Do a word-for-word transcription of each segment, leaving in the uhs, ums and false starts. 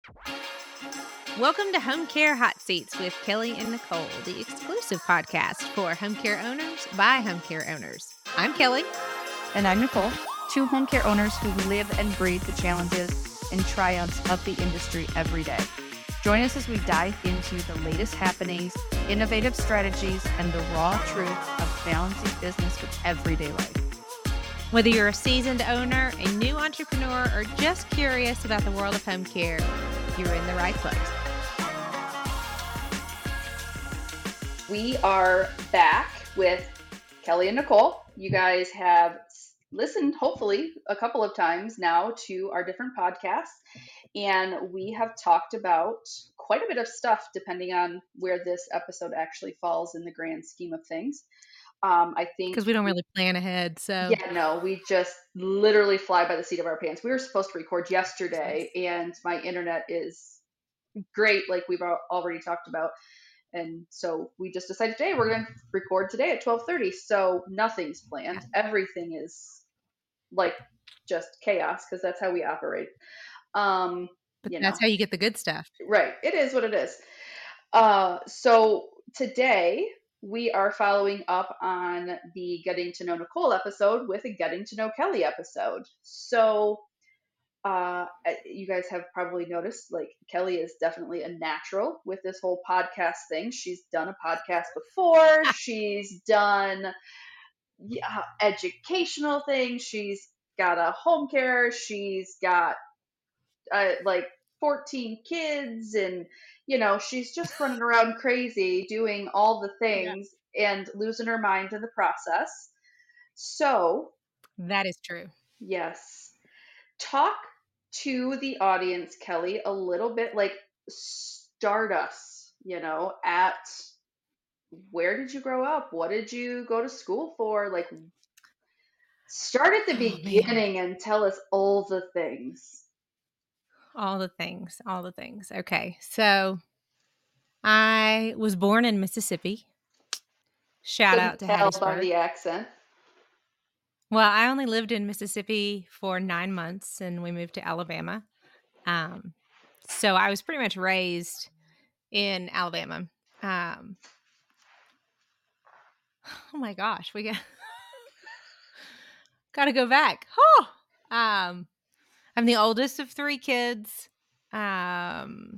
Welcome to Home Care Hot Seats with Kelly and Nicole, the exclusive podcast for home care owners by home care owners. I'm Kelly. And I'm Nicole, two home care owners who live and breathe the challenges and triumphs of the industry every day. Join us as we dive into the latest happenings, innovative strategies, and the raw truth of balancing business with everyday life. Whether you're a seasoned owner, a new entrepreneur, or just curious about the world of home care, you're in the right place. We are back with Kelly and Nicole. You guys have listened, hopefully, a couple of times now to our different podcasts, and we have talked about quite a bit of stuff depending on where this episode actually falls in the grand scheme of things. Um, I think because we don't really plan ahead. So yeah, no, we just literally fly by the seat of our pants. We were supposed to record yesterday, and my internet is great, like we've already talked about. And so we just decided today we're going to record today at twelve thirty. So nothing's planned. Yeah. Everything is like just chaos because that's how we operate. Um, but you that's know. how you get the good stuff. Right. It is what it is. Uh, so today we are following up on the Getting to Know Nicole episode with a Getting to Know Kelly episode. So uh, you guys have probably noticed, like, Kelly is definitely a natural with this whole podcast thing. She's done a podcast before. She's done yeah, educational things. She's got a home care. She's got uh, like fourteen kids, and you know, she's just running around crazy doing all the things yeah. and losing her mind in the process. So that is true. Yes. Talk to the audience, Kelly, a little bit, like, start us, you know, at where did you grow up? What did you go to school for? Like, start at the oh, beginning man. And tell us all the things. All the things, all the things. Okay. So I was born in Mississippi. Shout Couldn't out to tell Hattiesburg. by the accent. Well, I only lived in Mississippi for nine months and we moved to Alabama. Um, so I was pretty much raised in Alabama. Um, oh my gosh, we got got to go back. Oh, um, I'm the oldest of three kids. Um,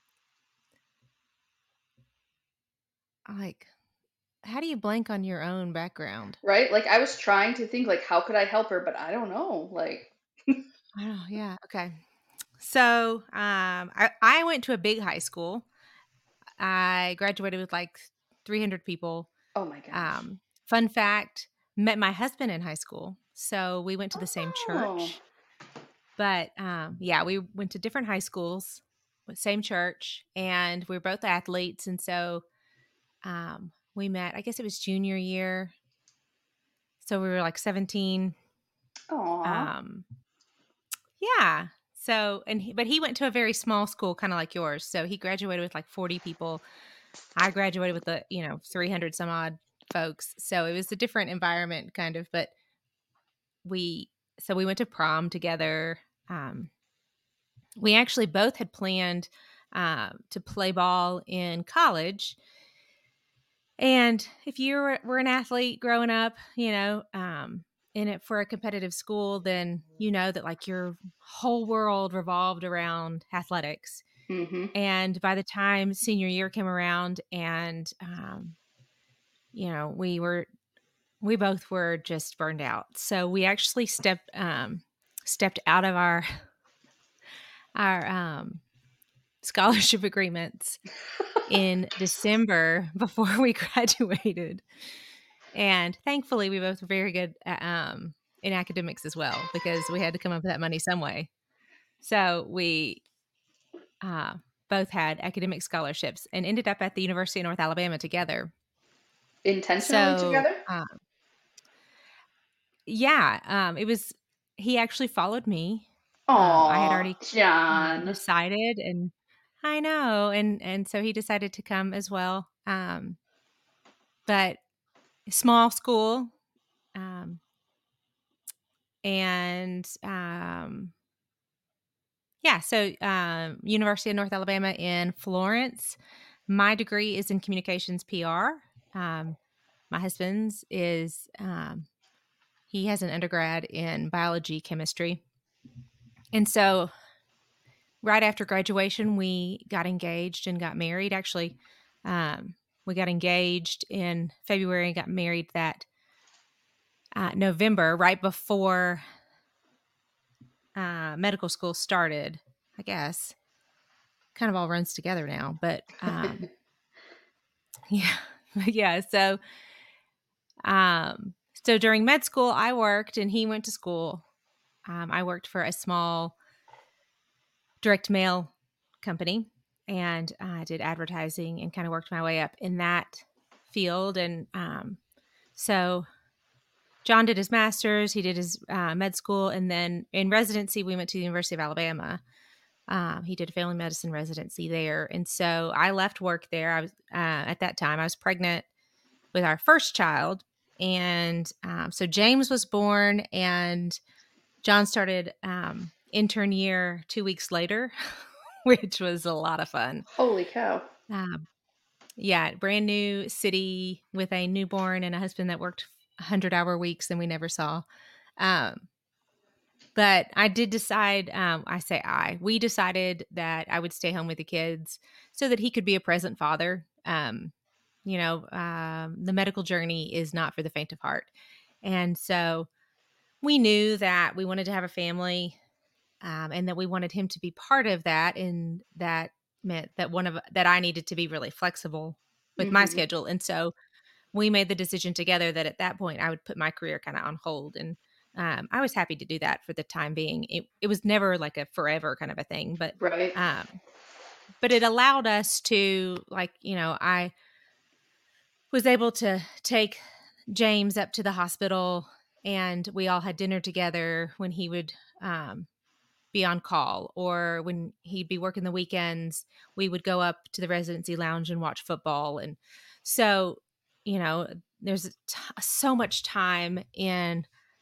like, how do you blank on your own background? Right? Like, I was trying to think, like, how could I help her? But I don't know. Like, oh, yeah. Okay. So um, I, I went to a big high school. I graduated with like three hundred people. Oh, my gosh. Um, fun fact, met my husband in high school. So we went to the oh. same church. But um, yeah, we went to different high schools, same church, and we were both athletes. And so um, we met, I guess it was junior year. So we were like seventeen. Aww. Um, yeah. So, and he, but he went to a very small school, kind of like yours. So he graduated with like forty people. I graduated with the, you know, three hundred some odd folks. So it was a different environment kind of, but we, so we went to prom together. Um, we actually both had planned uh, to play ball in college. And if you were, were an athlete growing up, you know, um, in it for a competitive school, then you know that like your whole world revolved around athletics. Mm-hmm. And by the time senior year came around and, um, you know, we were, we both were just burned out. So we actually stepped, um, stepped out of our, our, um, scholarship agreements in December before we graduated. And thankfully we both were very good at, um, in academics as well, because we had to come up with that money some way. So we, uh, both had academic scholarships and ended up at the University of North Alabama together. Intentionally so, together? Um, yeah. Um, it was, he actually followed me. Oh, um, I had already John. decided, and I know. And, and so he decided to come as well. Um, but small school, um, and, um, Yeah, so, um, University of North Alabama in Florence. My degree is in communications P R. Um, my husband's is, um, he has an undergrad in biology chemistry. And so right after graduation, we got engaged and got married. Actually, um, we got engaged in February and got married that uh, November, right before uh, medical school started, I guess. Kind of all runs together now, but um, yeah, yeah. So, um, so during med school, I worked and he went to school. Um, I worked for a small direct mail company and I did advertising and kind of worked my way up in that field. And um, so John did his master's, he did his uh, med school, and then in residency, we went to the University of Alabama. Um, he did a family medicine residency there. And so I left work there. I was uh, at that time, I was pregnant with our first child. And um, so James was born, and John started um, intern year two weeks later, which was a lot of fun. Holy cow. Um, yeah, brand new city with a newborn and a husband that worked one hundred hour weeks and we never saw. Um, but I did decide, um, I say I, we decided that I would stay home with the kids so that he could be a present father. Um, you know, um, the medical journey is not for the faint of heart. And so we knew that we wanted to have a family, um, and that we wanted him to be part of that. And that meant that one of that I needed to be really flexible with my Hmm. schedule. And so we made the decision together that at that point I would put my career kind of on hold. And um, I was happy to do that for the time being. It, it was never like a forever kind of a thing, but Right. um, but it allowed us to, like, you know, I was able to take James up to the hospital and we all had dinner together when he would um, be on call, or when he'd be working the weekends, we would go up to the residency lounge and watch football. And so, you know, there's t- so much time in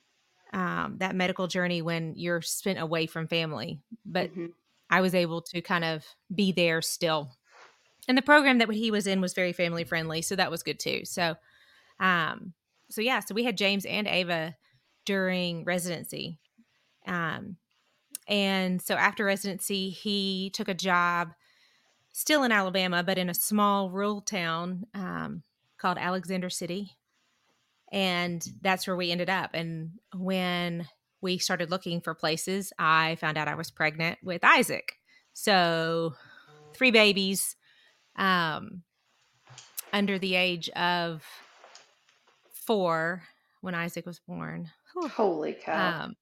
um, that medical journey when you're spent away from family. But Hmm. I was able to kind of be there still. And the program that he was in was very family friendly, so that was good too. So, um, so yeah, so we had James and Ava during residency. Um, and so after residency, he took a job still in Alabama, but in a small rural town um, called Alexander City. And that's where we ended up. And when we started looking for places, I found out I was pregnant with Isaac. So three babies um, under the age of four when Isaac was born. Whew. Holy cow. Um,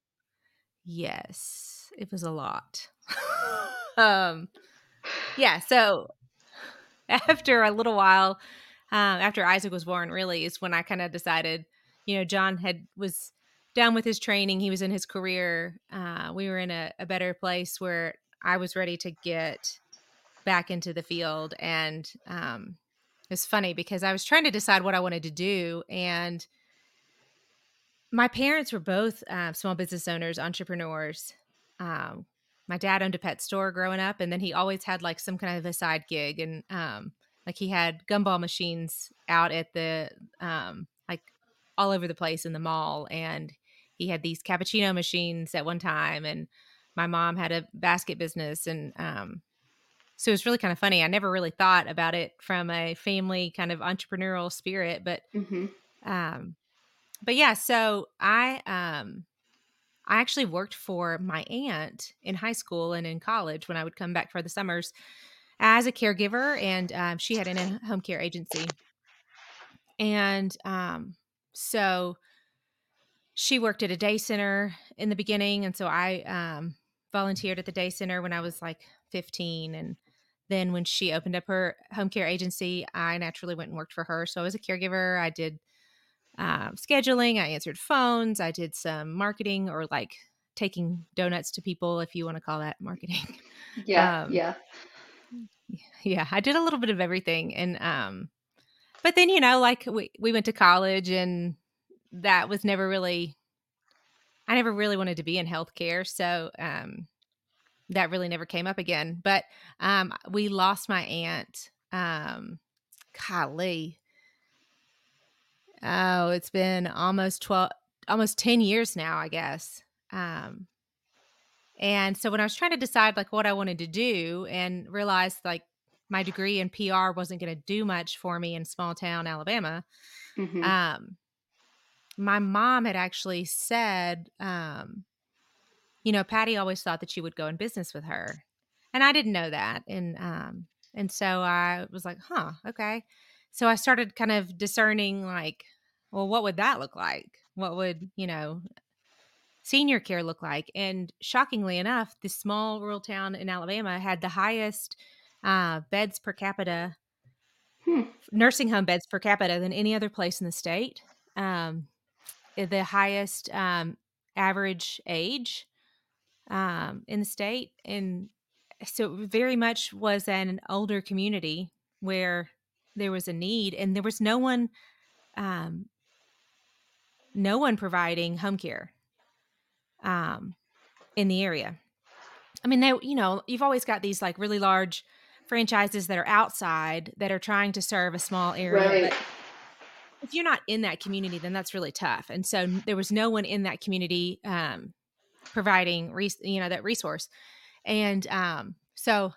yes, it was a lot. um, yeah. So after a little while, um, after Isaac was born, really is when I kind of decided, you know, John had was done with his training. He was in his career. Uh, we were in a, a better place where I was ready to get back into the field. And um, it's funny because I was trying to decide what I wanted to do. And my parents were both uh, small business owners, entrepreneurs. Um, my dad owned a pet store growing up, and then he always had like some kind of a side gig, and um, like he had gumball machines out at the um, like all over the place in the mall, and he had these cappuccino machines at one time, and my mom had a basket business, and um, so it was really kind of funny. I never really thought about it from a family kind of entrepreneurial spirit, but Hmm. um, but yeah, so I um I actually worked for my aunt in high school and in college when I would come back for the summers as a caregiver, and um, she had an in-home care agency, and um, so she worked at a day center in the beginning, and so I um, volunteered at the day center when I was like fifteen, and then when she opened up her home care agency, I naturally went and worked for her. So I was a caregiver. I did um, scheduling. I answered phones. I did some marketing, or like taking donuts to people, if you want to call that marketing. Yeah. um, Yeah. yeah, I did a little bit of everything. And, um, but then, you know, like we, we went to college, and that was never really, I never really wanted to be in healthcare. So, um, that really never came up again. But um, we lost my aunt. Um, golly, oh, it's been almost twelve, almost ten years now, I guess. Um, and so when I was trying to decide like what I wanted to do and realized like my degree in P R wasn't going to do much for me in small town Alabama, Mm-hmm. um, my mom had actually said, um, you know, Patty always thought that you would go in business with her. And I didn't know that. And um, and so I was like, huh, okay. So I started kind of discerning like, well, what would that look like? What would, you know, senior care look like? And shockingly enough, this small rural town in Alabama had the highest uh, beds per capita, Hmm. nursing home beds per capita than any other place in the state. Um, the highest um, average age um, in the state. And so it very much was an older community where there was a need and there was no one, um, no one providing home care um, in the area. I mean, they, you know, you've always got these like really large franchises that are outside that are trying to serve a small area, Right. but if you're not in that community, then that's really tough. And so n- there was no one in that community um, providing, res- you know, that resource. And um, so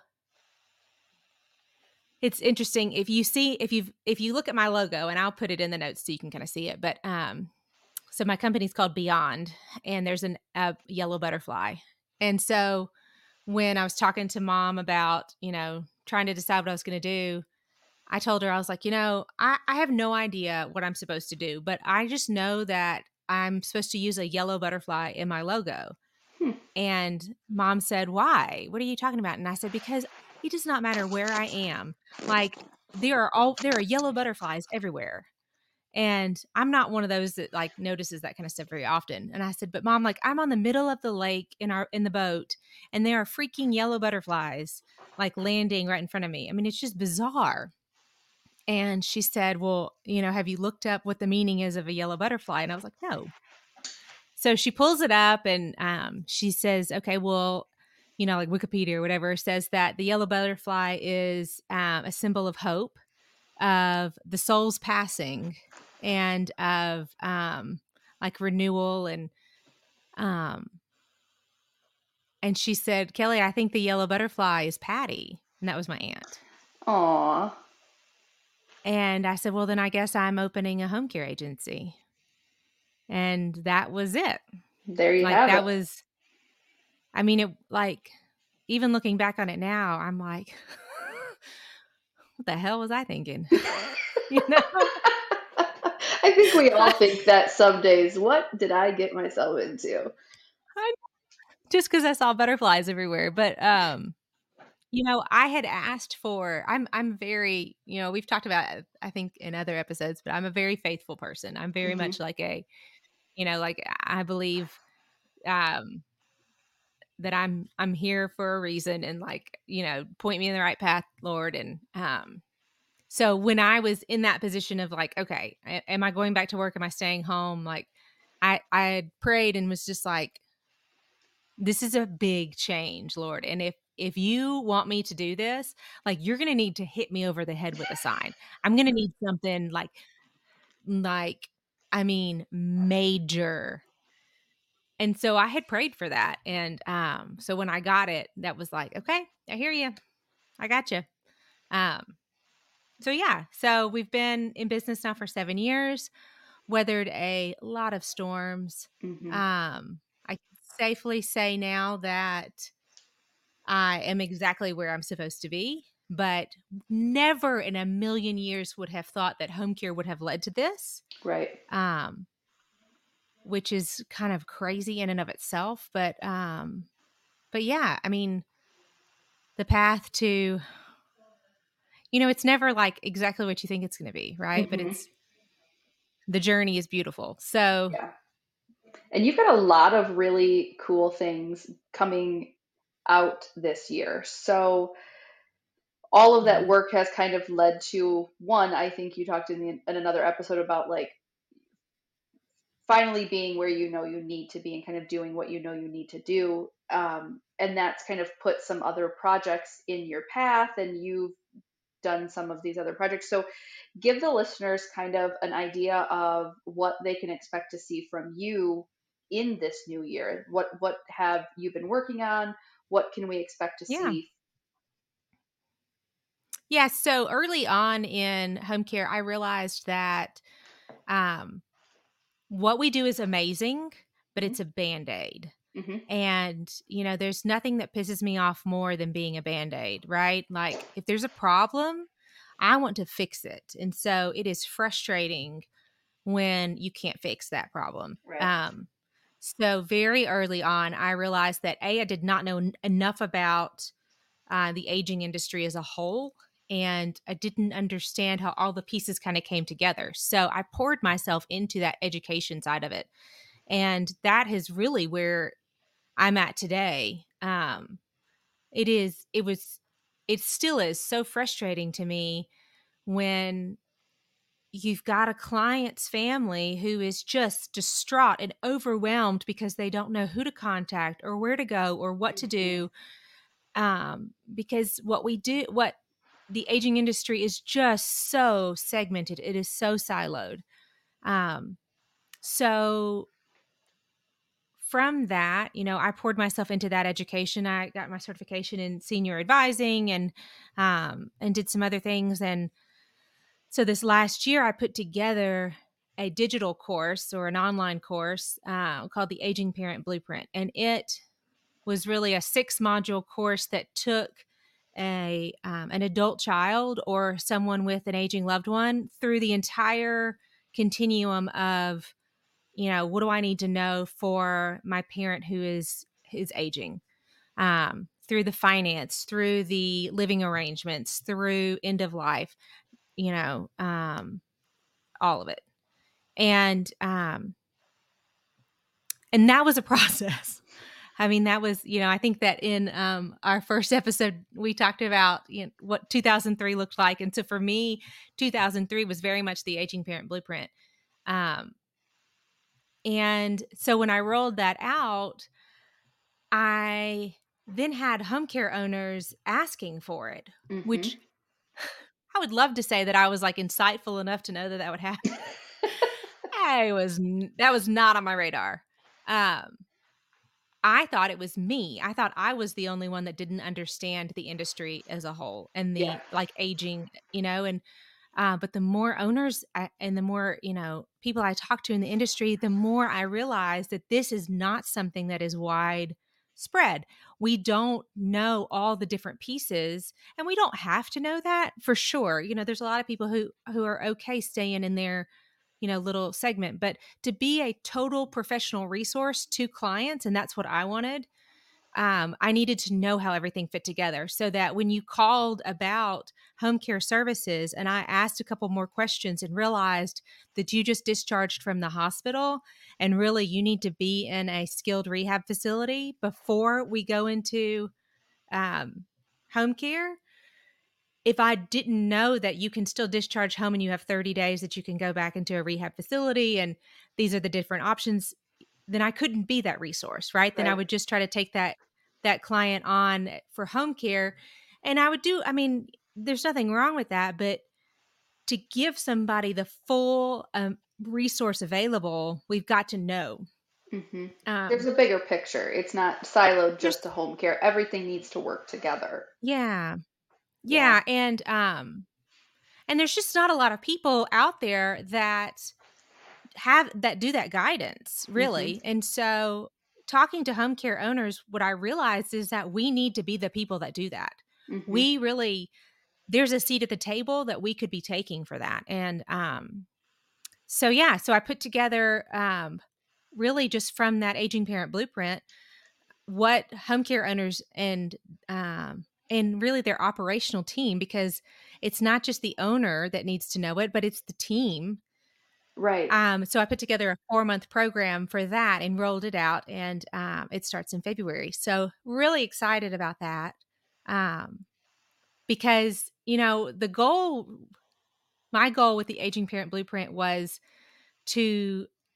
it's interesting if you see if you if you look at my logo, and I'll put it in the notes so you can kind of see it. But um, so my company's called Beyond, and there's an a yellow butterfly. And so when I was talking to mom about you know trying to decide what I was going to do, I told her I was like, you know, I, I have no idea what I'm supposed to do, but I just know that I'm supposed to use a yellow butterfly in my logo. Hmm. And mom said, "Why? What are you talking about?" And I said, "Because it does not matter where I am. Like there are all there are yellow butterflies everywhere." And I'm not one of those that like notices that kind of stuff very often. And I said, "But mom, like I'm on the middle of the lake in our in the boat and there are freaking yellow butterflies like landing right in front of me. I mean, it's just bizarre." And she said, "Well, you know, have you looked up what the meaning is of a yellow butterfly?" And I was like, "No." So she pulls it up and um, she says, okay, well, you know, like Wikipedia or whatever says that the yellow butterfly is um, a symbol of hope, of the soul's passing, and of um, like renewal. And um, and she said, "Kelly, I think the yellow butterfly is Patty." And that was my aunt. Aw. And I said, "Well, then I guess I'm opening a home care agency." And that was it. There you Like have that it. was I mean, it like even looking back on it now, I'm like, what the hell was I thinking? you know? I think we all think that some days. What did I get myself into? I, just because I saw butterflies everywhere. But um, you know, I had asked for I'm I'm very, you know, we've talked about it, I think in other episodes, but I'm a very faithful person. I'm very Hmm. much like a, you know, like I believe um that I'm I'm here for a reason and like, you know, point me in the right path, Lord. And um so when I was in that position of like, okay, a- am I going back to work? Am I staying home? Like I I had prayed and was just like, this is a big change, Lord. And if if you want me to do this, like you're going to need to hit me over the head with a sign. I'm going to need something like like I mean major. And so I had prayed for that. And um so when I got it, that was like, okay, I hear you. I got you. Um so yeah, so we've been in business now for seven years, weathered a lot of storms. Hmm. Um, I can safely say now that I am exactly where I'm supposed to be, but never in a million years would have thought that home care would have led to this. Right. Um, which is kind of crazy in and of itself. But um, but yeah, I mean, the path to, you know, it's never like exactly what you think it's going to be, right? But Hmm. it's the journey is beautiful. So Yeah. And you've got a lot of really cool things coming out this year. So all of that yeah. work has kind of led to one. I think you talked in, the, in another episode about like finally being where you know you need to be and kind of doing what you know you need to do. Um, and that's kind of put some other projects in your path, and you've done some of these other projects. So give the listeners kind of an idea of what they can expect to see from you in this new year. What what have you been working on? What can we expect to Yeah. see? Yeah. So early on in home care, I realized that um, what we do is amazing, but Hmm. it's a band aid. Hmm. And, you know, there's nothing that pisses me off more than being a band aid, right? Like, if there's a problem, I want to fix it. And so it is frustrating when you can't fix that problem. Right. Um, so very early on, I realized that A, I did not know n- enough about uh, the aging industry as a whole. And I didn't understand how all the pieces kind of came together. So I poured myself into that education side of it. And that is really where I'm at today. Um, it is, it was, it still is so frustrating to me when you've got a client's family who is just distraught and overwhelmed because they don't know who to contact or where to go or what to Hmm. do. Um, because what we do, what the aging industry is just so segmented, it is so siloed. Um, so from that, you know, I poured myself into that education. I got my certification in senior advising and um, and did some other things. And so this last year, I put together a digital course or an online course uh, called the Aging Parent Blueprint, and it was really a six module course that took a um, an adult child or someone with an aging loved one through the entire continuum of, you know, what do I need to know for my parent who is is aging, um, through the finance, through the living arrangements, through end of life, you know, um, all of it. And um, and that was a process. I mean, that was, you know, I think that in um, our first episode, we talked about, you know, what two thousand three looked like. And so for me, two thousand three was very much the aging parent blueprint. Um, and so when I rolled that out, I then had home care owners asking for it, Hmm. which I would love to say that I was like insightful enough to know that that would happen. I was n- that was not on my radar. Um, I thought it was me. I thought I was the only one that didn't understand the industry as a whole and Yeah. the like aging, you know, and uh, but the more owners I, and the more, you know, people I talk to in the industry, the more I realize that this is not something that is widespread. We don't know all the different pieces, and we don't have to know that for sure. You know, there's a lot of people who who are okay staying in their, you know, little segment, but to be a total professional resource to clients, and that's what I wanted, um, I needed to know how everything fit together so that when you called about home care services and I asked a couple more questions and realized that you just discharged from the hospital and really you need to be in a skilled rehab facility before we go into um, home care. If I didn't know that you can still discharge home and you have thirty days that you can go back into a rehab facility and these are the different options, then I couldn't be that resource, right? Then I Right. would just try to take that that client on for home care. And I would do, I mean, there's nothing wrong with that, but to give somebody the full um, resource available, we've got to know. Hmm. There's Um, a bigger picture. It's not siloed just to there's, home care. Everything needs to work together. yeah, Yeah. yeah, and um, and there's just not a lot of people out there that have that do that guidance Hmm. really. And so talking to home care owners, what I realized is that we need to be the people that do that. Hmm. We really, there's a seat at the table that we could be taking for that. And um so yeah, so I put together um really just from that aging parent blueprint what home care owners and um and really their operational team, because it's not just the owner that needs to know it, but it's the team. Right. Um, so I put together a four month program for that and rolled it out, and um, it starts in February. So really excited about that, um, because you know the goal, my goal with the Aging Parent Blueprint was to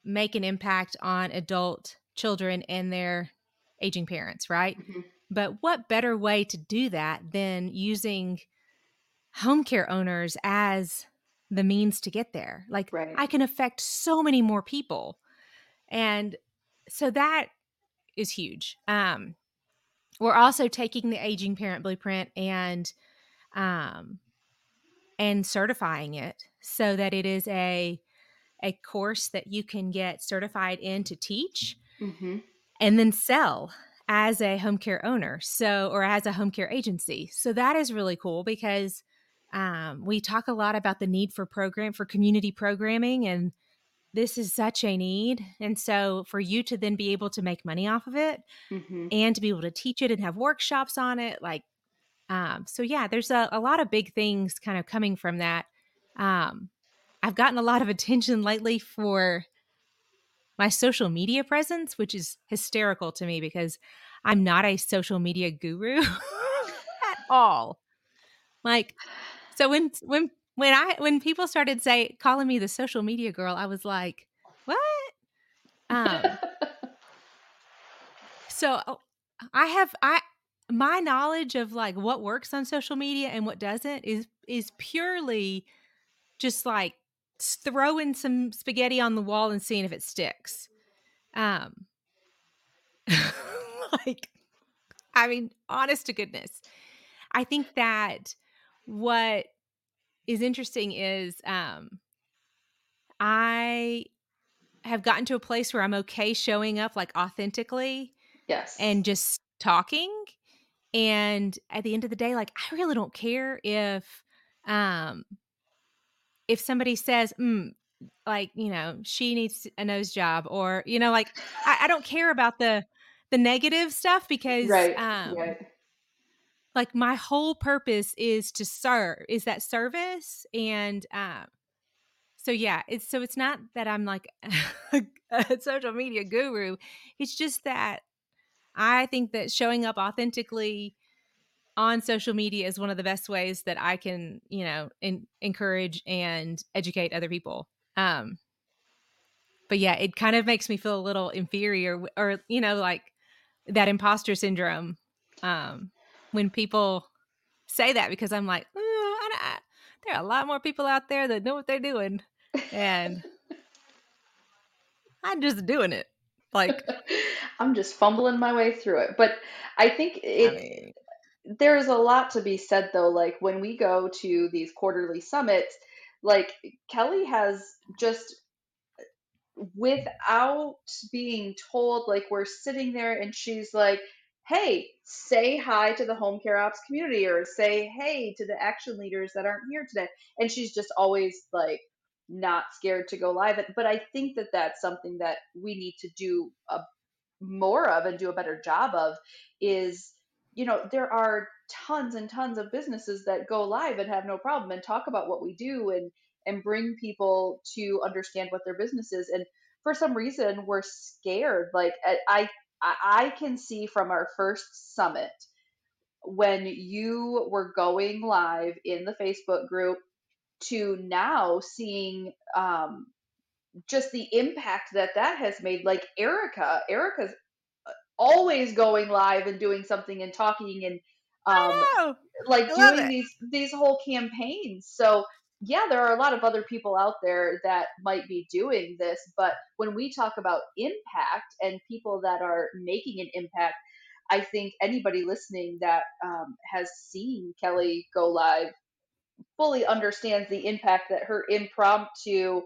make an impact on adult children and their aging parents, right? Mhm. But what better way to do that than using home care owners as the means to get there? Like, Right. I can affect so many more people. And so that is huge. Um, we're also taking the aging parent blueprint and um, and certifying it so that it is a a course that you can get certified in to teach Mhm. and then sell as a home care owner, so or as a home care agency. So that is really cool because um, we talk a lot about the need for program for community programming, and this is such a need. And so for you to then be able to make money off of it Mhm. and to be able to teach it and have workshops on it, like um, so yeah, there's a, a lot of big things kind of coming from that. Um, I've gotten a lot of attention lately for my social media presence, which is hysterical to me because I'm not a social media guru at all. Like, so when when when I when people started say calling me the social media girl, I was like, "What?" Um, so oh, I have I my knowledge of like what works on social media and what doesn't is is purely just like s- throwing some spaghetti on the wall and seeing if it sticks. Um, like, I mean, honest to goodness, I think that what is interesting is um, I have gotten to a place where I'm okay showing up like authentically Yes. and just talking. And at the end of the day, like, I really don't care if um, if somebody says, mm, like, you know, she needs a nose job, or, you know, like, I, I don't care about the the negative stuff because Right. um Right. like my whole purpose is to serve, is that service. And um so yeah, it's so it's not that I'm like a social media guru. It's just that I think that showing up authentically on social media is one of the best ways that I can, you know, en- encourage and educate other people. Um but yeah, it kind of makes me feel a little inferior w- or, you know, like that imposter syndrome um when people say that, because I'm like, "Ooh, I, I, there are a lot more people out there that know what they're doing, and I'm just doing it." Like, I'm just fumbling my way through it. But I think I it mean, there's a lot to be said though, like when we go to these quarterly summits, like Kelly has just without being told, like we're sitting there and she's like, hey, say hi to the home care ops community, or say hey to the action leaders that aren't here today. And she's just always like not scared to go live. But I think that that's something that we need to do a more of and do a better job of is, you know, there are tons and tons of businesses that go live and have no problem and talk about what we do and and bring people to understand what their business is. And for some reason we're scared. Like i i, I can see from our first summit when you were going live in the Facebook group to now seeing um, just the impact that that has made. Like Erica, Erica's always going live and doing something and talking and um, I know. like I love doing it. these these whole campaigns. So yeah, there are a lot of other people out there that might be doing this, but when we talk about impact and people that are making an impact, I think anybody listening that um, has seen Kelly go live fully understands the impact that her impromptu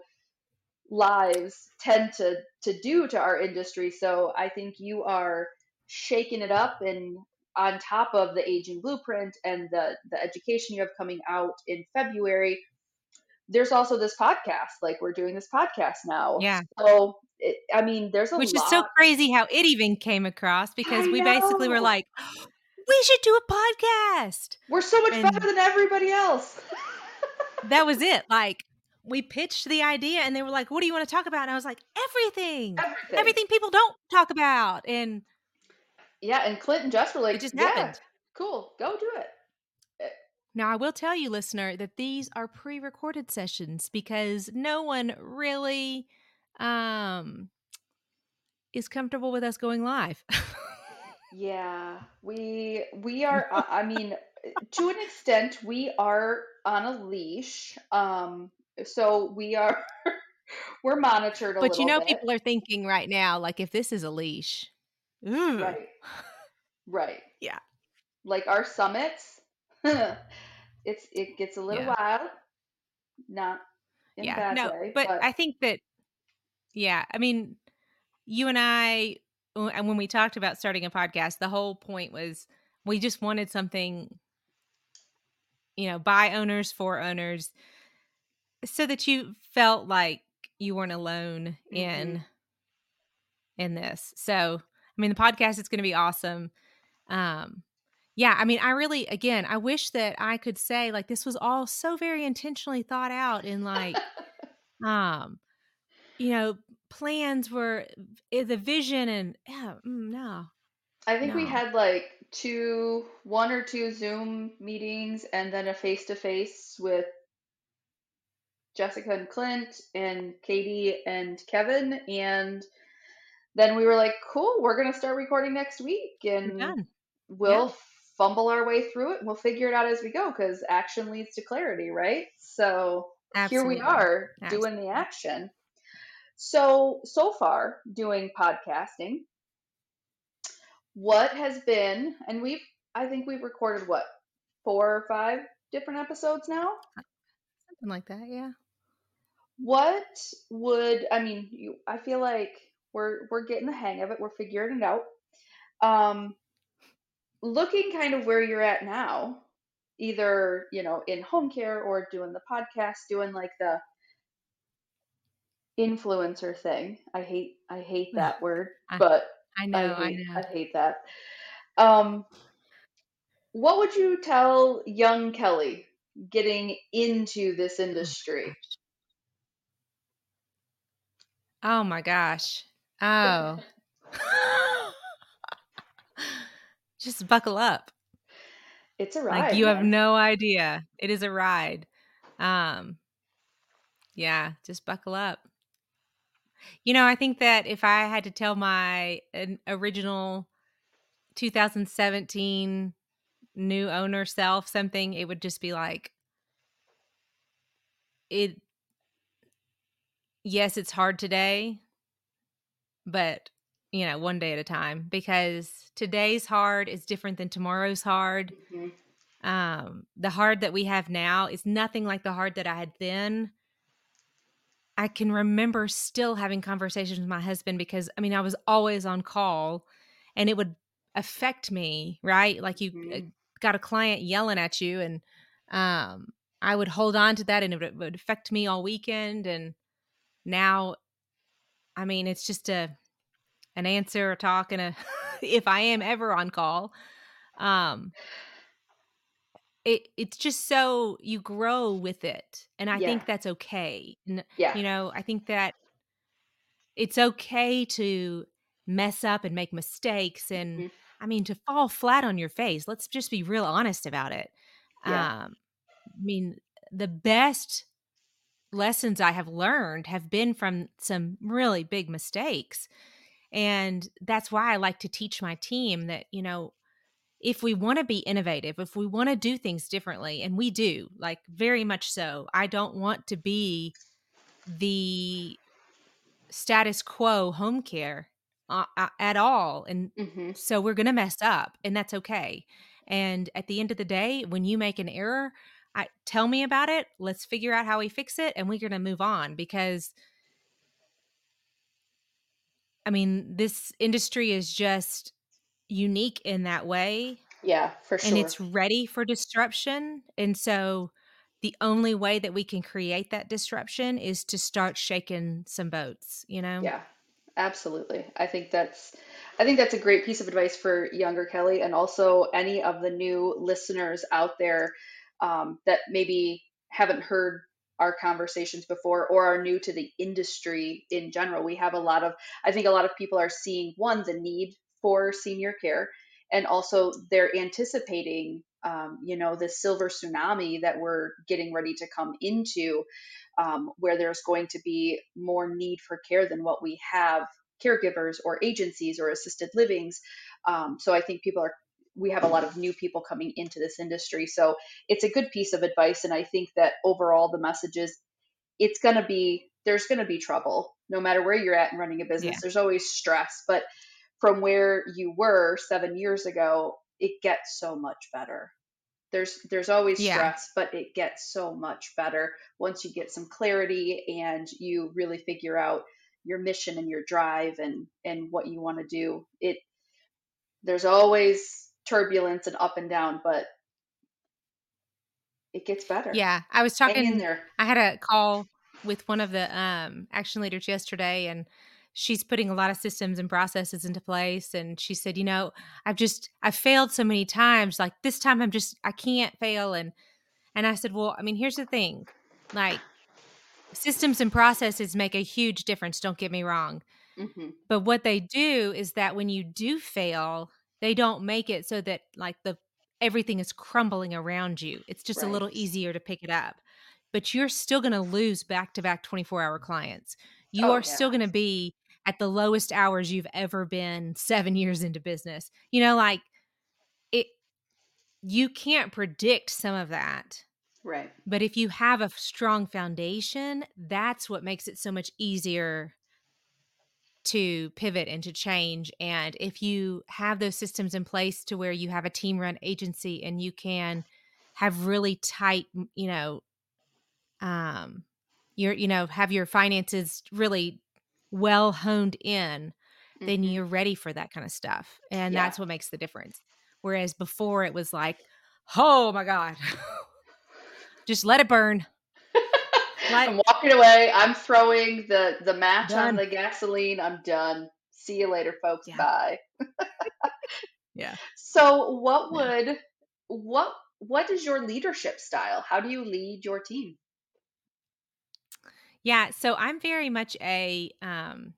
lives tend to to do to our industry. So I think you are shaking it up, and on top of the aging blueprint and the the education you have coming out in February, there's also this podcast. Like we're doing this podcast now. Yeah. So it, I mean, there's a Which is so lot. crazy how it even came across, because I we basically were know. like, we should do a podcast. We're so much better And than everybody else. that was it. Like, we pitched the idea and they were like, what do you want to talk about? And I was like, everything, Everything. everything people don't talk about. And Yeah, and Clint and Jess were it like, just "Yeah, happened. cool, go do it." Eh, Now, I will tell you, listener, that these are pre recorded sessions because no one really um, is comfortable with us going live. Yeah, we we are. I I mean, to an extent, we are on a leash. Um, so we are we're monitored a But you little know, bit. people are thinking right now, like, if this is a leash, ooh, Right, right. yeah, Like our summits, it's it gets a little yeah, wild, not in a yeah. bad No, way, but but I think that, yeah, I mean, you and I, w- and when we talked about starting a podcast, the whole point was we just wanted something, you know, by owners for owners, so that you felt like you weren't alone hmm in in this. So, I mean, the podcast is going to be awesome. Um, yeah, I mean, I really, again, I wish that I could say like this was all so very intentionally thought out and like, um, you know, plans were eh, the vision and yeah, mm, no, I think we no, had like two, one or two Zoom meetings and then a face to face with Jessica and Clint and Katie and Kevin. And then we were like, cool, we're going to start recording next week we're and done. Yeah, we'll fumble our way through it and we'll figure it out as we go because action leads to clarity, right? So here we absolutely. are doing the Absolutely. action. So, so far doing podcasting, what has been, and we've, I think we've recorded what, four or five different episodes now? Something like that. Yeah. What would, I mean, you, I feel like we're we're getting the hang of it. We're figuring it out. Um, looking kind of where you're at now, either, you know, in home care or doing the podcast, doing like the influencer thing. I hate I hate that word, I but I I know, I hate know. I hate that. Um, what would you tell young Kelly getting into this Oh industry? gosh. Oh my gosh. Oh. Just buckle up. It's a Like, ride, you have man. no idea. It is a ride. Um, yeah, just buckle up. You know, I think that if I had to tell my an original two thousand seventeen new owner self something, it would just be like, it yes, it's hard today, but, you know, one day at a time because today's hard is different than tomorrow's hard. hmm Um, the hard that we have now is nothing like the hard that I had then. I can remember still having conversations with my husband because, I mean, I was always on call and it would affect me, right? Like you uh, hmm got a client yelling at you and um I would hold on to that and it would, it would affect me all weekend and now I mean, it's just a an answer, a talk and a if I am ever on call. Um it it's just so you grow with it and I Yeah, think that's okay. And yeah. you know, I think that it's okay to mess up and make mistakes and hmm I mean to fall flat on your face. Let's just be real honest about it. Yeah, Um I mean the best lessons I have learned have been from some really big mistakes. And that's why I like to teach my team that, you know, if we want to be innovative, if we want to do things differently, and we do, like very much so, I don't want to be the status quo home care uh, uh, at all. And hmm so we're going to mess up, and that's okay. And at the end of the day, when you make an error, I tell me about it. Let's figure out how we fix it, and we're going to move on because I mean, this industry is just unique in that way yeah, for and sure. it's ready for disruption. And so the only way that we can create that disruption is to start shaking some boats, you know? Yeah, absolutely. I think that's I think that's a great piece of advice for younger Kelly and also any of the new listeners out there um, that maybe haven't heard our conversations before or are new to the industry in general. We have a lot of I think a lot of people are seeing one the need for senior care and also they're anticipating, um, you know, the silver tsunami that we're getting ready to come into, um, where there's going to be more need for care than what we have caregivers or agencies or assisted livings. Um, so I think people are, we have a lot of new people coming into this industry. So it's a good piece of advice. And I think that overall the message is it's going to be, there's going to be trouble no matter where you're at in running a Yeah. business. There's always stress, but from where you were seven years ago, it gets so much better. There's there's always Yeah. stress, but it gets so much better once you get some clarity and you really figure out your mission and your drive and and what you want to do. It there's always turbulence and up and down, but it gets better. Yeah. I was Hang in talking there. I had a call with one of the, um, action leaders yesterday, and she's putting a lot of systems and processes into place, and she said, "You know, I've just I've failed so many times, like, this time I'm just I can't fail," and and I said, "Well, I mean, here's the thing, like, systems and processes make a huge difference, don't get me wrong, Hmm. but what they do is that when you do fail, they don't make it so that, like, the everything is crumbling around you. It's just a Right. little easier to pick it up. But you're still gonna lose back-to-back twenty-four-hour clients. You Oh are yeah. still gonna be at the lowest hours you've ever been seven years into business. You know, like, it you can't predict some of that, Right. but if you have a strong foundation, that's what makes it so much easier to pivot and to change. And if you have those systems in place to where you have a team run agency and you can have really tight, m- you know, um, your, you know, have your finances really well honed in, then Hmm. you're ready for that kind of stuff. And Yeah. that's what makes the difference. Whereas before it was like, oh my God, just let it burn. Let I'm walking away. I'm throwing the the match on done. the gasoline. I'm done. See you later, folks. Yeah. Bye. Yeah. So, what Yeah. would what what is your leadership style? How do you lead your team? Yeah. So I'm very much a, um,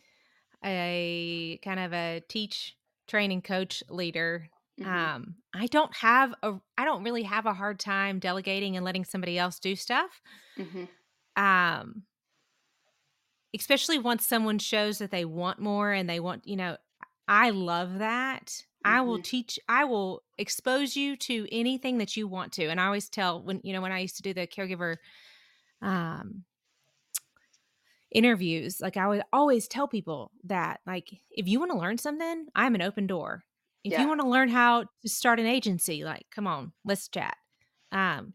a kind of a teach, train, and coach leader. Hmm. Um, I don't have a I don't really have a hard time delegating and letting somebody else do stuff. Hmm. Um, especially once someone shows that they want more and they want, you know, I love that. I will Hmm. teach, I will expose you to anything that you want to. And I always tell when, you know, when I used to do the caregiver um interviews, like, I would always tell people that, like, if you wanna learn something, I'm an open door. If you Yeah. wanna learn how to start an agency, like, come on, let's chat. Um,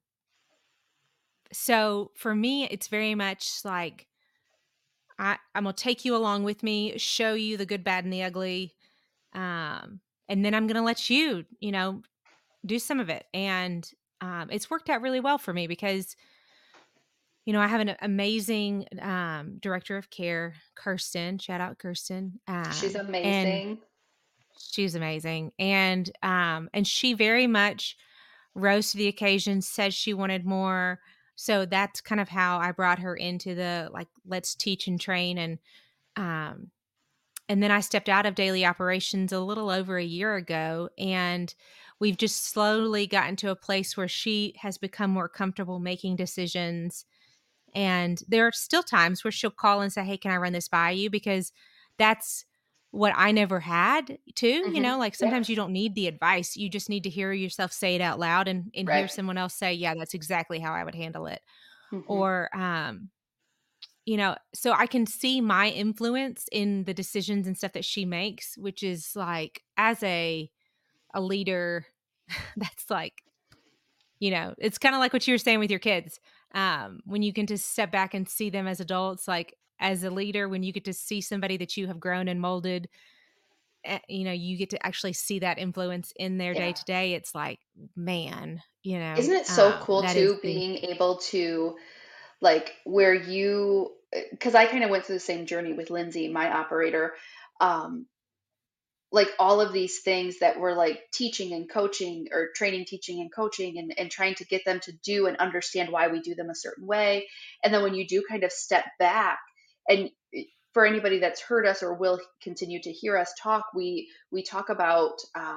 so for me, it's very much like I I'm gonna take you along with me, show you the good, bad, and the ugly, um, and then I'm gonna let you, you know, do some of it, and, um, it's worked out really well for me because, you know, I have an amazing, um, director of care, Kirsten, shout out Kirsten, She's um, and amazing. she's amazing, and, um, and she very much rose to the occasion, said she wanted more, so that's kind of how I brought her into the, like, let's teach and train, and, um, and then I stepped out of daily operations a little over a year ago, and we've just slowly gotten to a place where she has become more comfortable making decisions, and there are still times where she'll call and say, "Hey, can I run this by you?" Because that's what I never had too, you Hmm. know, like, Yep. sometimes you don't need the advice, you just need to hear yourself say it out loud and and hear Right. someone else say, "Yeah, that's exactly how I would handle it." Hmm. Or, um, you know, so I can see my influence in the decisions and stuff that she makes, which is, like, as a a leader, that's like, you know, it's kinda like what you were saying with your kids. Um, when you can just step back and see them as adults, like, as a leader, when you get to see somebody that you have grown and molded, eh, you know, you get to actually see that influence in their day Yeah. to day, it's like, man, you know, Isn't it so um, cool that is too the being able to, like, where you, because I kind of went through the same journey with Lindsay, my operator. Um, like all of these things that were like teaching and coaching or training, teaching and coaching and, and trying to get them to do and understand why we do them a certain way. And then when you do kind of step back and eh, for anybody that's heard us or will continue to hear us talk, we we talk about um,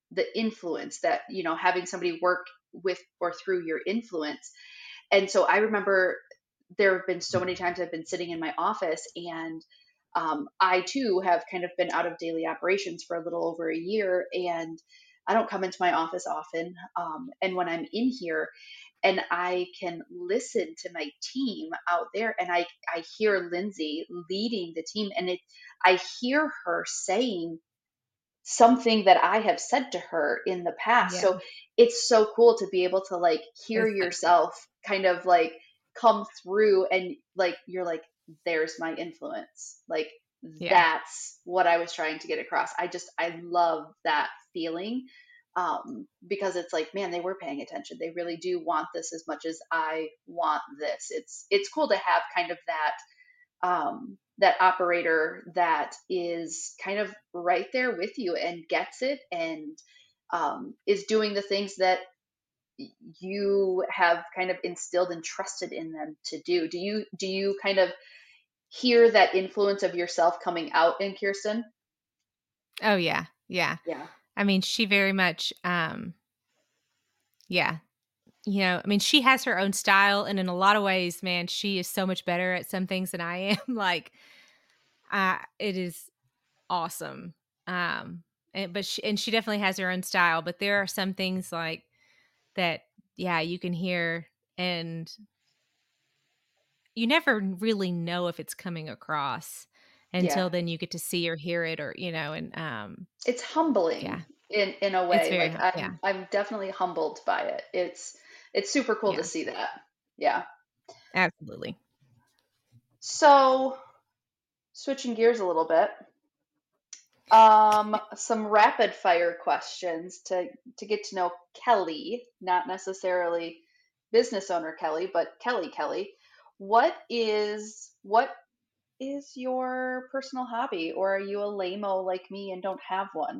the influence that, you know, having somebody work with or through your influence. And so I remember there have been so many times I've been sitting in my office, and um, I too have kind of been out of daily operations for a little over a year, and I don't come into my office often. Um, and when I'm in here, and I can listen to my team out there, and I I hear Lindsay leading the team, and it I hear her saying something that I have said to her in the past. Yeah. So it's so cool to be able to like hear It's so cute. yourself kind of like come through, and like you're like, there's my influence. Like Yeah. that's what I was trying to get across. I just I love that feeling. Um, because it's like, man, they were paying attention. They really do want this as much as I want this. It's it's cool to have kind of that um, that operator that is kind of right there with you and gets it, and um, is doing the things that you have kind of instilled and trusted in them to do. Do you do you kind of hear that influence of yourself coming out in Kirsten? Oh yeah. Yeah. Yeah. I mean, she very much, um, yeah. You know, I mean, she has her own style, and in a lot of ways, man, she is so much better at some things than I am. Like, uh, it is awesome. Um, and, but she, and she definitely has her own style, but there are some things like that, yeah, you can hear, and you never really know if it's coming across Yeah. until then you get to see or hear it, or, you know, and, um, It's humbling yeah, in in a it's way. very, Like hu- yeah, I'm I'm definitely humbled by it. It's it's super cool to yeah, see that. Yeah. absolutely. So switching gears a little bit, um, some rapid fire questions to to get to know Kelly, not necessarily business owner Kelly, but Kelly Kelly. What is what is your personal hobby, or are you a lame-o like me and don't have one?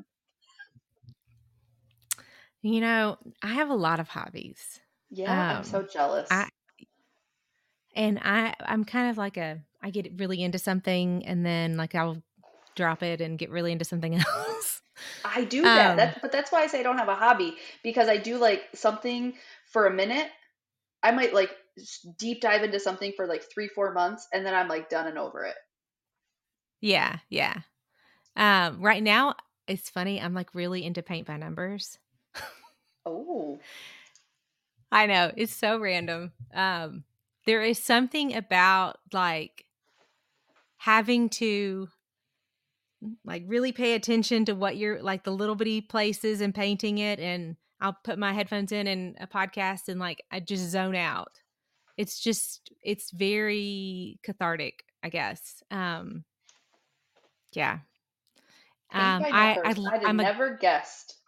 You know, I have a lot of hobbies. Yeah, I'm so Um, I jealous. and I I'm kind of like a I get really into something, and then like I'll drop it and get really into something else. I do that. um, That but that's why I say I don't have a hobby, because I do like something for a minute. I might like s- deep dive into something for like three, four months, and then I'm like done and over it. yeah, yeah. Um, right now it's funny. I'm like really into paint by numbers. Oh, I know it's so random. Um, there is something about like having to like really pay attention to what you're like the little bitty places and painting it, and I'll put my headphones in and a podcast, and like I just zone out. It's just it's very cathartic, I guess. Um, yeah. paint Um, by I I numbers. l I'd have I'm a never guessed.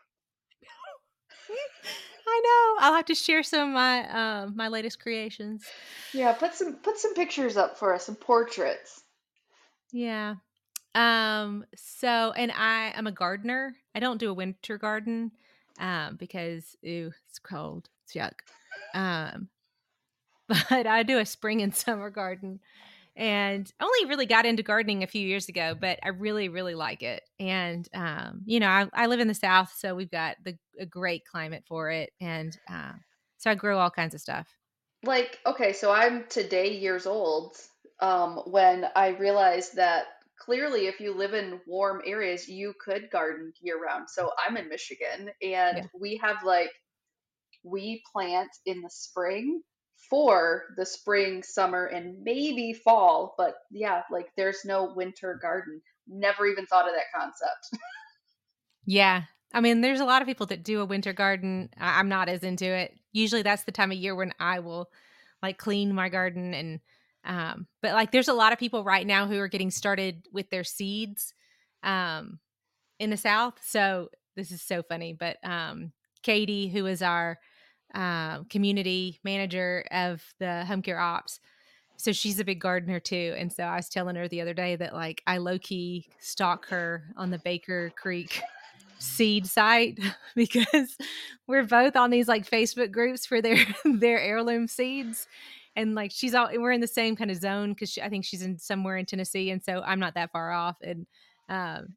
I know. I'll have to share some of my, um, my latest creations. Yeah, put some put some pictures up for us, some portraits. Yeah. Um, so and I I'm a gardener. I don't do a winter garden, um, because, ew, it's cold. It's yuck. Um, but I do a spring and summer garden. And only really got into gardening a few years ago, but I really, really like it. And um, you know, I, I live in the South, so we've got the a great climate for it, and uh, so I grow all kinds of stuff. Like, okay, so I'm today years old, um, when I realized that clearly if you live in warm areas, you could garden year round. So I'm in Michigan, and Yeah, we have like we plant in the spring for the spring, summer, and maybe fall. But yeah, like there's no winter garden. Never even thought of that concept. yeah. I mean, there's a lot of people that do a winter garden. I, I'm not as into it. Usually, that's the time of year when I will like clean my garden, and um, but like there's a lot of people right now who are getting started with their seeds. Um, in the South. So this is so funny. But um, Katie, who is our uh, community manager of the home care ops, so she's a big gardener too. And so I was telling her the other day that like I low key stalk her on the Baker Creek seed site because we're both on these like Facebook groups for their their heirloom seeds. And like she's all we're in the same kind of zone because I think she's in somewhere in Tennessee, and so I'm not that far off. And um,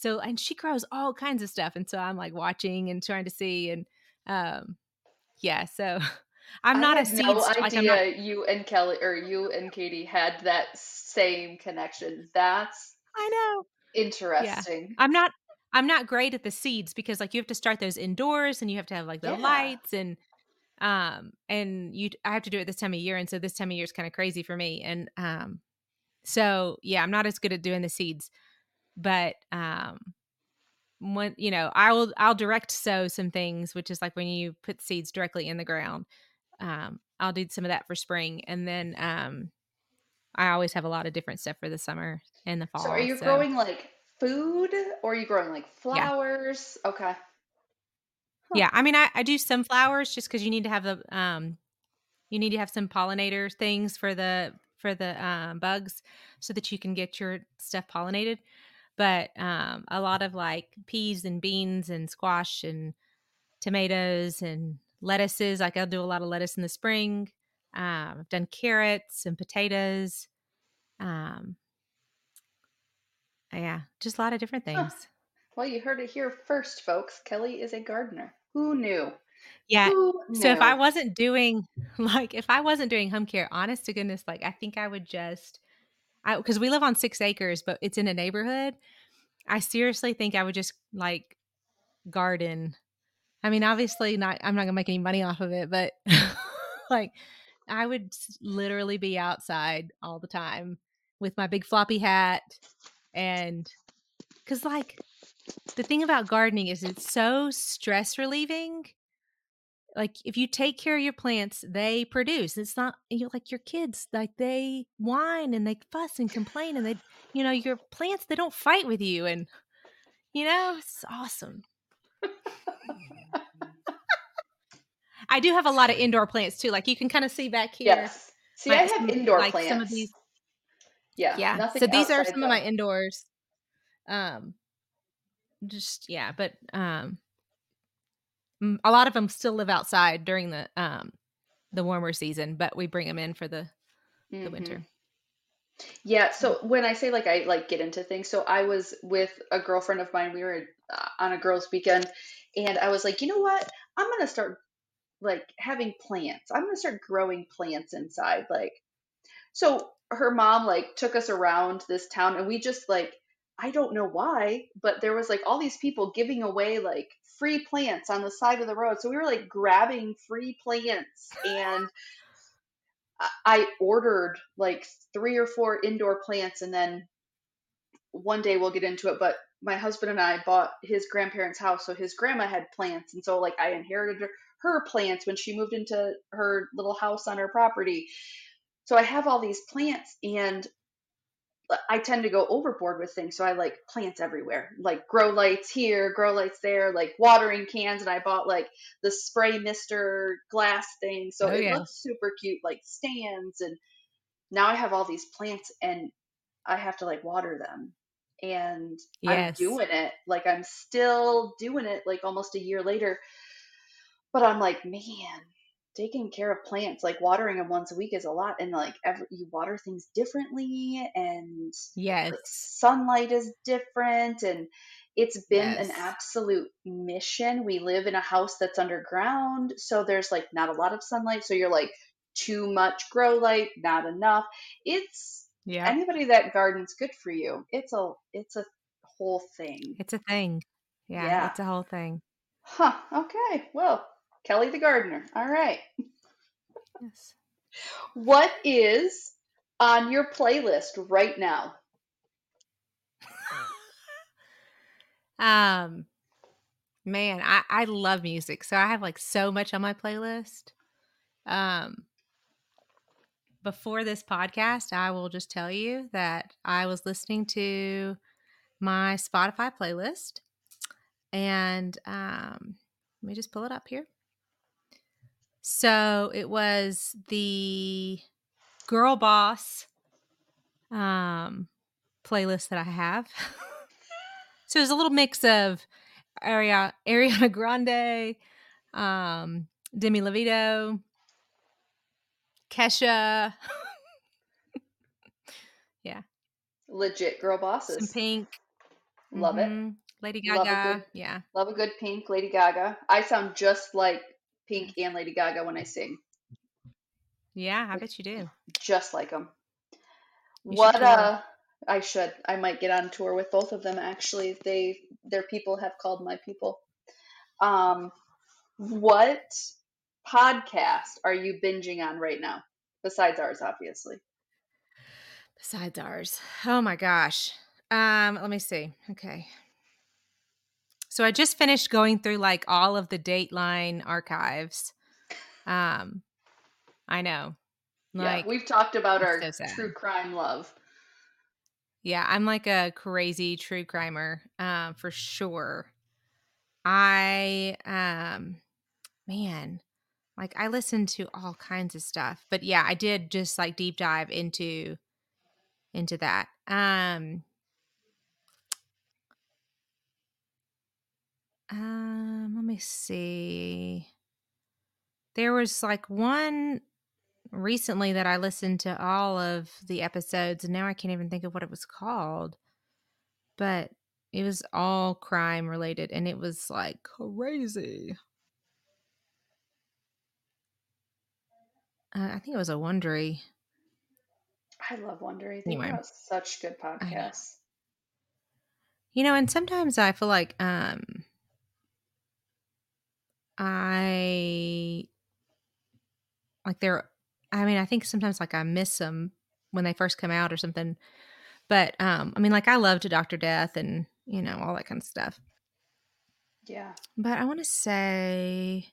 so and she grows all kinds of stuff, and so I'm like watching and trying to see, and um, yeah. So I'm I not a had no seeds like I'm not. idea you and Kelly or you and Katie had that same connection. That's I know. Yeah. interesting. I'm not I'm not great at the seeds because, like, you have to start those indoors and you have to have, like, the Yeah. lights and, um, and you I have to do it this time of year, and so this time of year is kinda crazy for me, and, um, so, yeah, I'm not as good at doing the seeds, but, um, when you know, I will I'll direct sow some things, which is like when you put seeds directly in the ground. Um, I'll do some of that for spring, and then, um, I always have a lot of different stuff for the summer and the So are fall, you so, growing like food or are you growing like yeah. flowers? Okay. Huh. Yeah, I mean, I I do some flowers just because you need to have the, um you need to have some pollinator things for the for the, um, bugs so that you can get your stuff pollinated, but, um, a lot of, like, peas and beans and squash and tomatoes and lettuces, like, I'll do a lot of lettuce in the spring. Um, I've done carrots and potatoes, um, yeah, just a lot of different Huh. things. Well, you heard it here first, folks. Kelly is a gardener. Who knew? Yeah. Who So if I knew? wasn't doing like, if I wasn't doing home care, honest to goodness, like, I think I would just I because we live on six acres, but it's in a neighborhood. I seriously think I would just, like, garden. I mean, obviously not I'm not gonna make any money off of it, but, like, I would s literally be outside all the time with my big floppy hat, and because like, the thing about gardening is it's so stress relieving. Like, if you take care of your plants, they produce. It's not you like your kids, like, they whine and they fuss and complain and they you know, your plants, they don't fight with you and, you know, it's awesome. I do have a lot of indoor plants too, like, you can kinda see back here, Yes. See, I my have some indoor like, some of plants. these Yeah, yeah, so nothing these are outside some of my though. indoors, um, just yeah, but, um, mm, a lot of them still live outside during the, um, the warmer season, but we bring them in for the the Hmm. winter. Yeah, Yeah. so when I say like I like get into things, so I was with a girlfriend of mine. We were uh, on a girls' weekend, and I was like, you know what? I'm gonna start like having plants. I'm gonna start growing plants inside. Like, so her mom like took us around this town, and we just like I don't know why, but there was like all these people giving away like free plants on the side of the road. So we were like grabbing free plants, and I I ordered like three or four indoor plants, and then one day we'll get into it, but my husband and I bought his grandparents' house, so his grandma had plants, and so like I inherited her, her plants when she moved into her little house on her property. So I have all these plants, and I tend to go overboard with things, so I like plants everywhere, like grow lights here, grow lights there, like watering cans, and I bought like the spray mister glass thing, so Oh, it yeah. looks super cute, like stands, and now I have all these plants, and I have to like water them. And I'm Yes. doing it. Like I'm still doing it like almost a year later. But I'm like, man, taking care of plants, like watering them once a week is a lot. And like every, you water things differently and like Yes. sunlight is different. And it's been an Yes. absolute mission. We live in a house that's underground. So there's like not a lot of sunlight. So you're like too much grow light, not enough. It's Yep. anybody that gardens good for you. It's a it's a whole thing. It's a thing. Yeah, Yeah. it's a whole thing. Huh. Okay. Well, Kelly the gardener. All right. Yes. What is on your playlist right now? Um, man, I I love music, so I have, like, so much on my playlist. Um, before this podcast, I will just tell you that I was listening to my Spotify playlist, and, um, let me just pull it up here. So, it was the Girl Boss, um, playlist that I have. So, it's a little mix of Aria Ariana Grande, um, Demi Lovato, Kesha, yeah, Legit girl some bosses. Pink. Love it. Mhm. Lady Love a good Gaga, yeah. love a good Pink, Lady Gaga. I sound just like Pink Yes. and Lady Gaga when I sing. Yeah, I Like bet you do. just like them. You should What tour. uh I should. I might get on tour with both of them actually. They their people have called my people. Um what podcast are you binging on right now? Besides ours, obviously. Besides ours. Oh my gosh. Um, let me see. Okay. So I just finished going through like all of the Dateline archives. Um, I know. Yeah, Like we've talked about it's our so sad. true crime love. Yeah, I'm like a crazy true crimer, um, for sure. I um man, like I listen to all kinds of stuff. But yeah, I did just like deep dive into into that. Um um let me see. There was like one recently that I listened to all of the episodes and now I can't even think of what it was called. But it was all crime related and it was like crazy. Uh, I think it was a Wondery. I love Wondery. They put Anyway, out such good I know. podcasts. You know, and sometimes I feel like um I like they're I mean, I think sometimes like I miss them when they first come out or something. But um I mean like I loved Doctor Death and, you know, all that kind of stuff. Yeah. But I want to say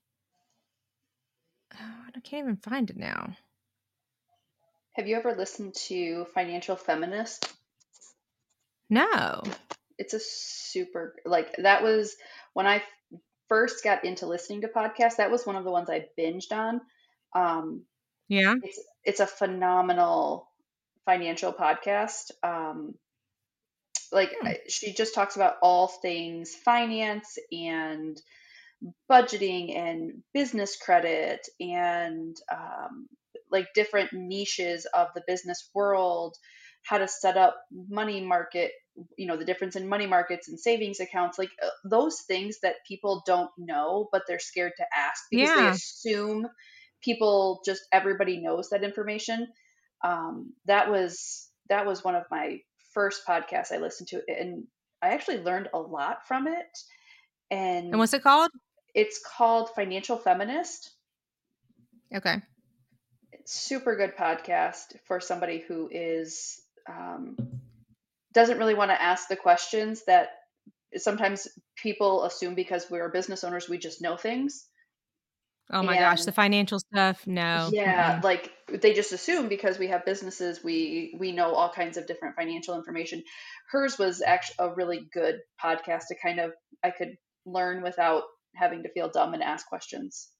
oh, I can't even find it now. Have you ever listened to Financial Feminist? No. It's a super like that was when I first got into listening to podcasts, that was one of the ones I binged on. Um, Yeah. it's it's a phenomenal financial podcast. Um, like Hmm. I- she just talks about all things finance and budgeting and business credit and um, like different niches of the business world, how to set up money market, you know, the difference in money markets and savings accounts, like uh, those things that people don't know, but they're scared to ask because they Yeah. assume people just everybody knows that information. Um, that was that was one of my first podcasts I listened to, and I actually learned a lot from it. And And what's it called? it's called Financial Feminist. Okay. It's super good podcast for somebody who is um, doesn't really want to ask the questions that sometimes people assume because we're business owners we just know things. Oh my gosh, the And financial stuff. No. yeah, Mm-mm. like they just assume because we have businesses we we know all kinds of different financial information. Hers was actually a really good podcast to kind of I could learn without having to feel dumb and ask questions.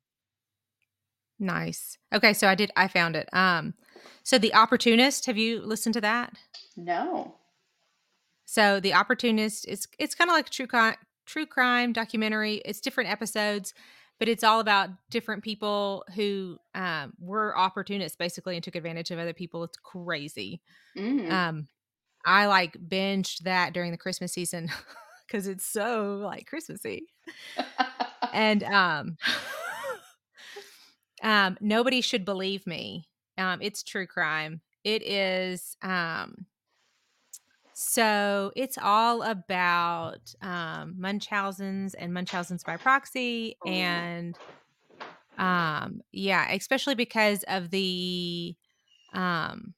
Nice. Okay, so I did I found it. Um so The Opportunist, have you listened to that? No. So The Opportunist is it's kind of like a true crime true crime documentary. It's different episodes, but it's all about different people who um were opportunists basically and took advantage of other people. It's crazy. Mm. Um I like binged that during the Christmas season cuz it's so like Christmassy. And um um Nobody Should Believe Me. Um it's true crime. It is um So it's all about um, Munchausen's and Munchausen's by proxy, Oh, and um, yeah, especially because of the um,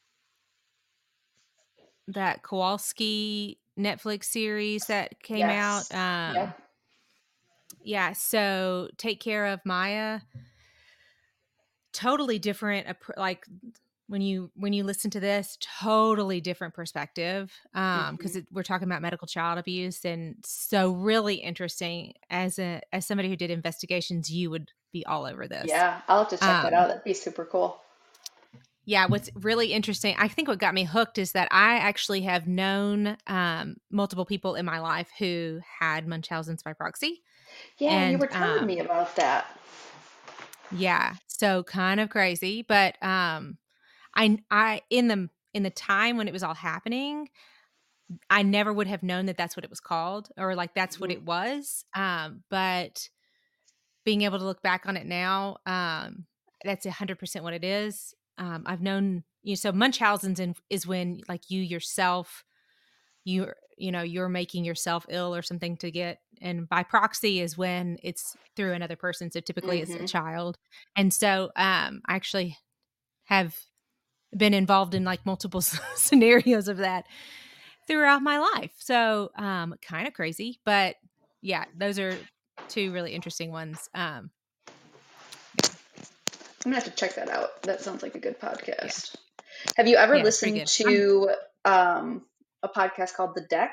that Kowalski Netflix series that came out. yes. Um, Yep. yeah, so Take Care of Maya. Totally different. appr- Like when you when you listen to this, totally different perspective, um Hmm. because we're talking about medical child abuse, and so really interesting. As a as somebody who did investigations, you would be all over this. Yeah, I'll have to check that um out. That'd be super cool. yeah, what's really interesting, I think what got me hooked is that I actually have known um multiple people in my life who had Munchausen's by proxy. Yeah, you And were telling me um about that. yeah, so kind of crazy, but um I I in the in the time when it was all happening, I never would have known that that's what it was called or like that's what Mhm. it was. Um, but being able to look back on it now, um, that's one hundred percent what it is. Um, I've known you know, so Munchausen's in, is when like you yourself, you're, you know, you're making yourself ill or something to get, and by proxy is when it's through another person. So typically it's a Mhm. child. And so, um, I actually have been involved in like multiple scenarios of that throughout my life. So, um, kind of crazy, but yeah, those are two really interesting ones. Um, yeah, I'm gonna have to check that out. That sounds like a good yeah, podcast. Have you ever yeah, it's pretty listened good. Um, to um, a podcast called The Deck?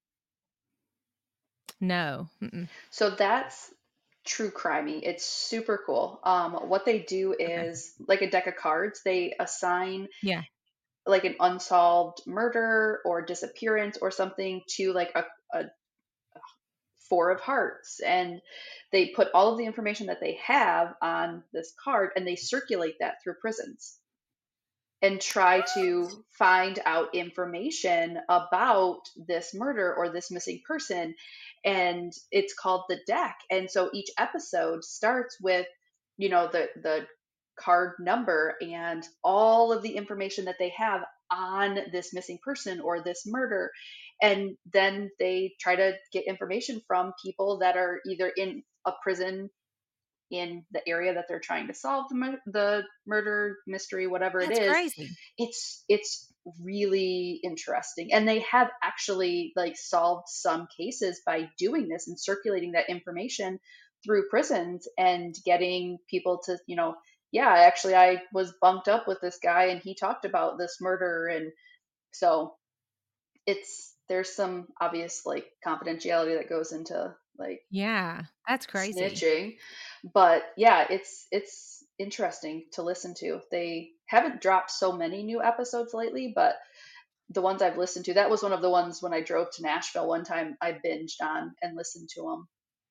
no, mm-mm. So that's true crimey. It's super cool. Um, what they do Okay, is like a deck of cards. They assign yeah, like an unsolved murder or disappearance or something to like a, a four of hearts, and they put all of the information that they have on this card and they circulate that through prisons and try to find out information about this murder or this missing person. And it's called The Deck. And so each episode starts with, you know, the the card number and all of the information that they have on this missing person or this murder. And then they try to get information from people that are either in a prison in the area that they're trying to solve the, mur- the murder mystery, whatever it that's is. crazy. it's it's really interesting, and they have actually like solved some cases by doing this and circulating that information through prisons and getting people to, you know, yeah, actually I was bunked up with this guy and he talked about this murder. And so it's there's some obvious like confidentiality that goes into like Yeah, that's crazy. snitching. But yeah, it's it's interesting to listen to. They haven't dropped so many new episodes lately, but the ones I've listened to, that was one of the ones when I drove to Nashville one time I binged on and listened to them.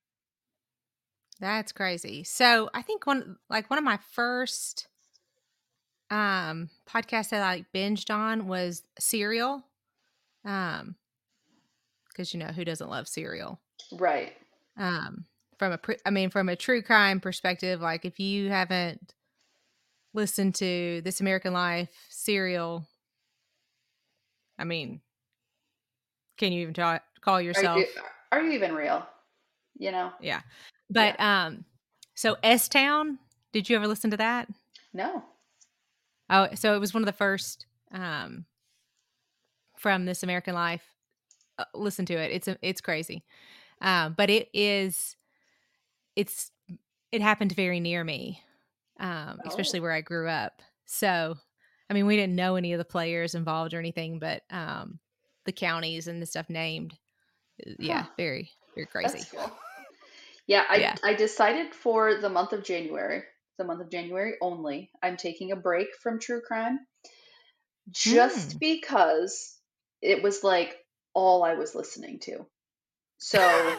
That's crazy. So I think one like one of my first um podcasts that I binged on was Serial. Um, because you know who doesn't love Serial? Right. Um, from a pr- I mean from a true crime perspective, like if you haven't listened to This American Life, Serial, I mean, can you even ta- call Are you yourself? are you even real? You know? Yeah. Yeah. But um so S Town, did you ever listen to that? No. Oh, so it was one of the first um from This American Life. Uh, listen to it. It's a, it's crazy. Um but it is it's it happened very near me. Um especially Oh. where I grew up. So, I mean, we didn't know any of the players involved or anything, but um the counties and the stuff named. uh, Huh. Yeah, very very That's crazy. cool. Yeah, I Yeah. I decided for the month of January, the month of January only, I'm taking a break from true crime just Mm. because it was like all I was listening to. So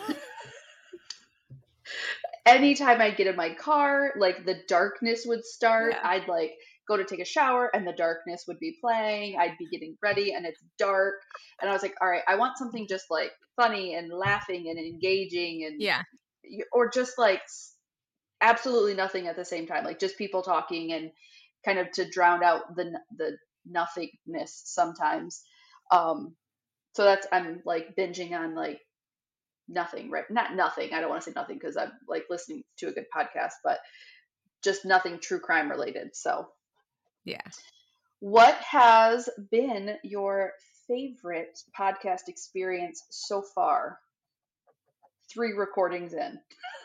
anytime I'd get in my car, like the darkness would start. Yeah. I'd like go to take a shower and the darkness would be playing. I'd be getting ready and it's dark. And I was like, all right, I want something just like funny and laughing and engaging and Yeah. or just like absolutely nothing at the same time, like just people talking and kind of to drown out the the nothingness sometimes. Um so that's I'm like binging on like nothing, right? Not nothing. I don't want to say nothing because I'm like listening to a good podcast, but just nothing true crime related. So, Yeah. what has been your favorite podcast experience so far? Three recordings in.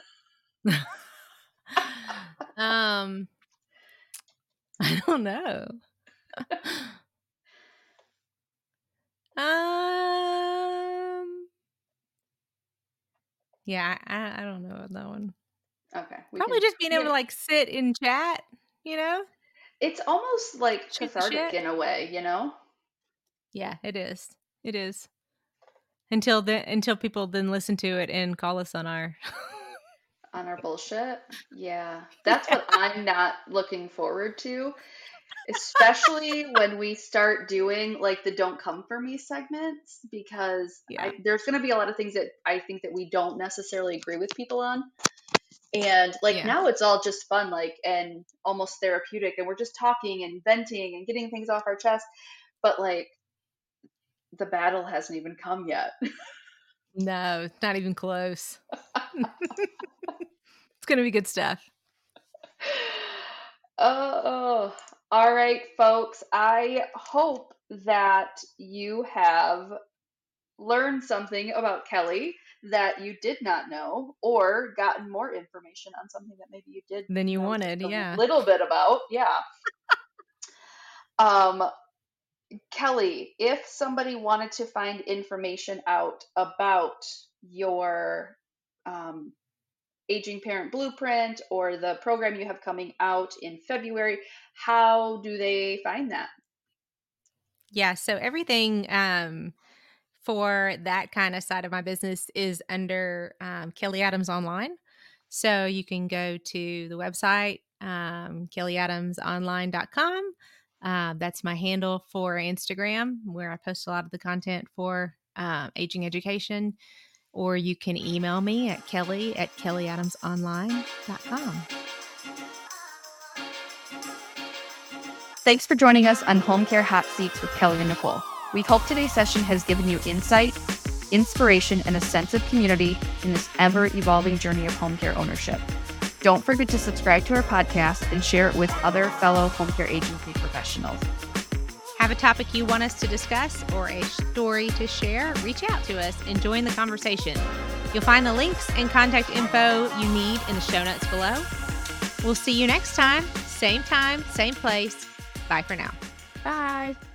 um I don't know. um yeah, I, I don't know about that one. Okay, we Probably can. just being able to Yeah, like sit and chat, you know, it's almost like shoot the cathartic shit. in a way, you know, Yeah, it is. It is. Until then, until people then listen to it and call us on our. on our bullshit. Yeah, Yeah. that's what I'm not looking forward to. Especially when we start doing like the don't come for me segments, because Yeah. I, there's going to be a lot of things that I think that we don't necessarily agree with people on. And like Yeah. now it's all just fun, like, and almost therapeutic, and we're just talking and venting and getting things off our chest. But like the battle hasn't even come yet. No, it's not even close. It's going to be good stuff. Oh, all right, folks. I hope that you have learned something about Kelly that you did not know, or gotten more information on something that maybe you did Than you know just wanted, a yeah. little bit about. Yeah. Um, Kelly, if somebody wanted to find information out about your um, Aging Parent Blueprint or the program you have coming out in February, how do they find that? Yeah, so everything um, for that kind of side of my business is under um, Kelly Adams Online. So you can go to the website, um, kelly adams online dot com. Uh, that's my handle for Instagram, where I post a lot of the content for um, aging education. Or you can email me at kelly at kelly adams online dot com. Thanks for joining us on Home Care Hot Seats with Kelly and Nicole. We hope today's session has given you insight, inspiration, and a sense of community in this ever-evolving journey of home care ownership. Don't forget to subscribe to our podcast and share it with other fellow home care agency professionals. Have a topic you want us to discuss or a story to share? Reach out to us and join the conversation. You'll find the links and contact info you need in the show notes below. We'll see you next time. Same time, same place. Bye for now. Bye.